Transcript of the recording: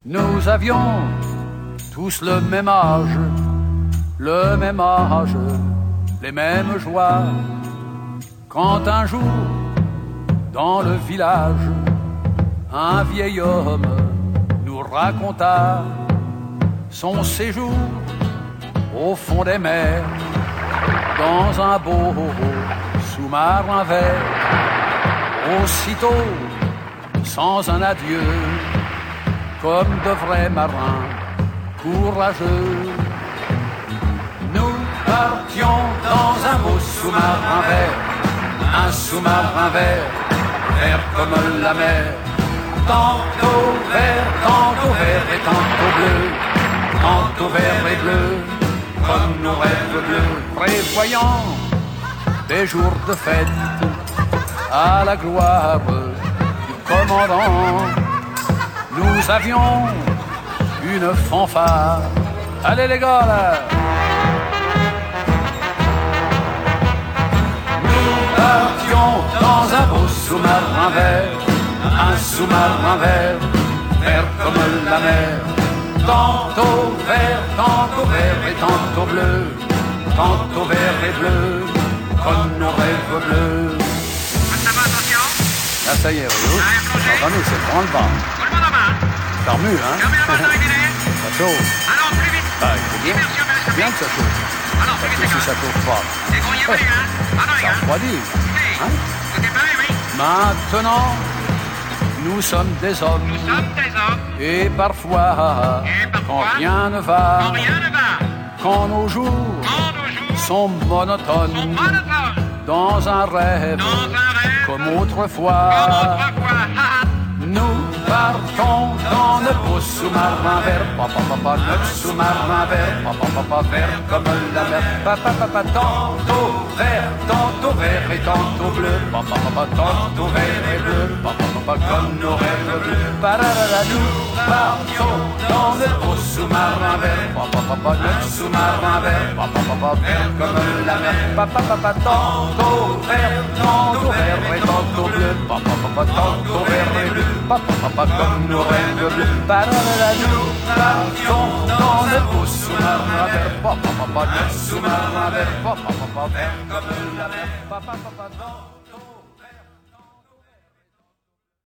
Nous avions tous le même âge, les mêmes joies. Quand un jour, dans le village, un vieil homme nous raconta son séjour au fond des mers, dans un beau sous-marin vert. Aussitôt, sans un adieu, comme de vrais marins courageux, nous partions dans un beau sous-marin vert, un sous-marin vert, vert comme la mer, tantôt vert et tantôt bleu, tantôt vert et bleu, comme nos rêves bleus, prévoyant des jours de fête à la gloire du commandant. Nous avions une fanfare. Allez les gars là! Nous partions dans un beau sous-marin vert, un sous-marin vert, vert comme la mer, tantôt vert et tantôt bleu, tantôt vert et bleu, comme nos rêves bleus. Ça va, attention. Là ça y est, oui. Attendez, c'est le grand le bas. Tout le monde en bas. Ça remue, hein? Fermez la moteur régulier. Ça chauffe. Alors, plus vite. Bah, c'est bien. Immersion C'est bien que ça chauffe. Alors, plus Parce vite, que les si ça gars. chauffe pas, C'est grouillé, ouais, hein? Pardon, les ça gars. refroidit. Hey, Hein? vous êtes prêts, oui? Maintenant, nous sommes des hommes. Nous sommes des hommes. Et parfois, quand rien ne va, Quand rien ne va. quand nos jours Quand nos jours sont monotones, sont monotones. dans un rêve, Dans un rêve. comme autrefois, Comme autrefois. Ha, ha. nous partons dans le beau sous-marin vert, notre sous-marin vert, vert comme la mer, tantôt vert et tantôt bleu, tantôt vert et bleu, comme nos rêves bleus. Nous partons dans le beau sous-marin vert, notre sous-marin vert, vert comme la mer, tantôt vert et tantôt bleu, tantôt vert et bleu, comme nos rêves bleus. Nous partons dans le beau sous-marin vert, notre sous-marin vert, vert comme la mer.